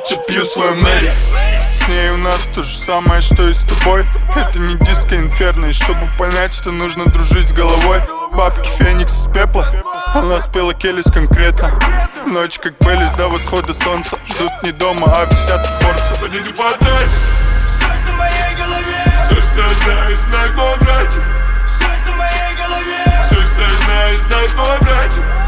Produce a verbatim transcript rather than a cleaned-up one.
чуть пью свою Мэри. С ней у нас то же самое, что и с тобой. Это не диско инферно, и чтобы понять, это нужно дружить с головой. Бабки Феникс из пепла, она спела Келлис конкретно. Ночь как Беллис до восхода солнца. Ждут не дома, а в десятке Форца. Поди ты потратить все, что в моей голове. Все, что я знаю, знает мой братик. Все, что в моей голове. Все, что я знаю, знает мой братик.